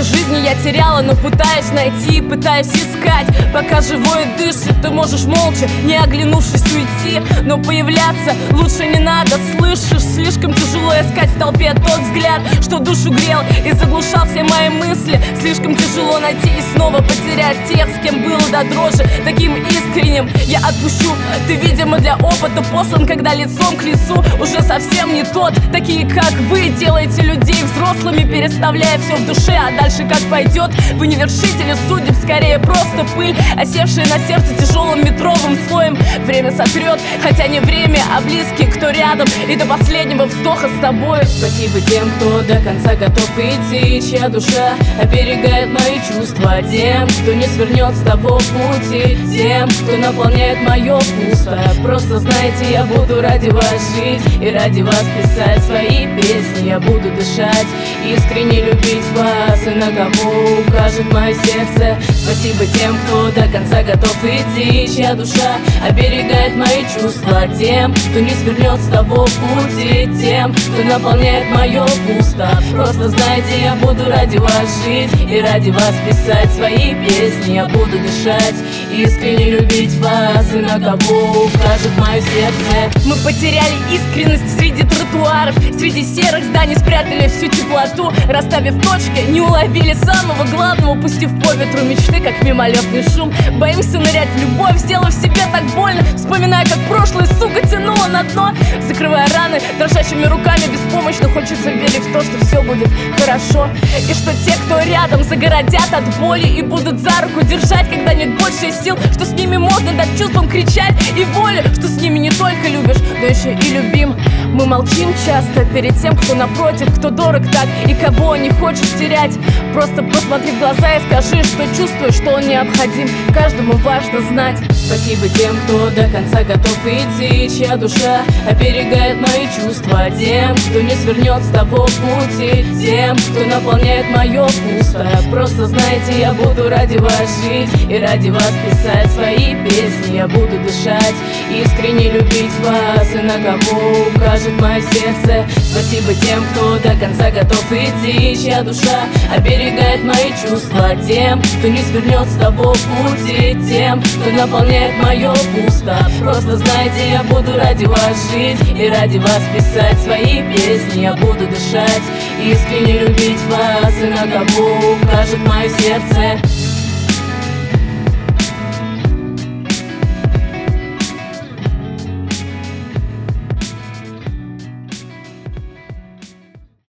жизни я теряла, но пытаюсь найти, пытаюсь искать. Пока живой и дышит, ты можешь молча, не оглянувшись, уйти. Но появляться лучше не надо, слышишь? Слишком тяжело искать в толпе тот взгляд, что душу грел и заглушал все мои мысли. Слишком тяжело найти и снова потерять тех, с кем было до дрожи таким искренним. Я отпущу, ты, видимо, для опыта послан, когда лицом к лицу уже совсем не тот. Такие, как вы, делаете людей взрослыми, переставляя все в душе, а дальше как пойдет. Вы не вершители судеб, скорее просто пыль, осевшая на сердце тяжелым метровым слоем. Время сотрет, хотя не время, а близкий, кто рядом, и до последнего вздоха с тобой. Спасибо тем, кто до конца готов идти, чья душа оберегает мои чувства. Тем, кто не свернет с того пути, тем, кто наполняет мое пусто. Просто знайте, я буду ради вас жить и ради вас писать свои песни. Я буду дышать, искренне любить вас, и на кого укажет мое сердце. Спасибо тем, кто до конца готов идти, чья душа оберегает мои чувства. Тем, кто не свернет с того пути, тем, кто наполняет мое пусто. Просто знайте, я буду ради вас жить и ради вас писать свои песни. Я буду дышать, искренне любить вас, и на кого укажет мое сердце. Мы потеряли искренность среди тротуаров, среди серых зданий спрятали всю теплоту. Расставив точки, не уловили самого главного, пустив по ветру мечты, как мимолетный шум. Боимся нырять в любовь, сделав себе так больно, вспоминая, как прошлое, сука, тянуло на дно. Закрывая раны дрожащими руками, беспомощно хочется верить в то, что все будет хорошо. И что те, кто рядом, загородят от боли и будут за руку держать, когда нет больше сил, что с ними можно дать чувствам кричать и воли, что с ними не только любишь, но еще и любим. Мы молчим часто перед тем, кто напротив, кто дорог так и кого не хочешь терять. Просто посмотри в глаза и скажи, что чувствуешь, что он необходим. Каждому важно знать. Спасибо тем, кто до конца готов идти, чья душа оберегает мои чувства. Тем, кто не свернет с того пути, тем, кто наполняет мое пусто. Просто знайте, я буду ради вас жить и ради вас писать свои песни. Я буду дышать, искренне любить вас, и на кого укажет мое сердце. Спасибо тем, кто до конца готов идти, чья душа оберегает мои чувства. Тем, кто не свернет с того пути, тем, кто наполняет мое пусто. Просто знайте, я буду ради вас жить и ради вас писать свои песни. Я буду дышать, искренне любить вас, и на кого укажет мое сердце.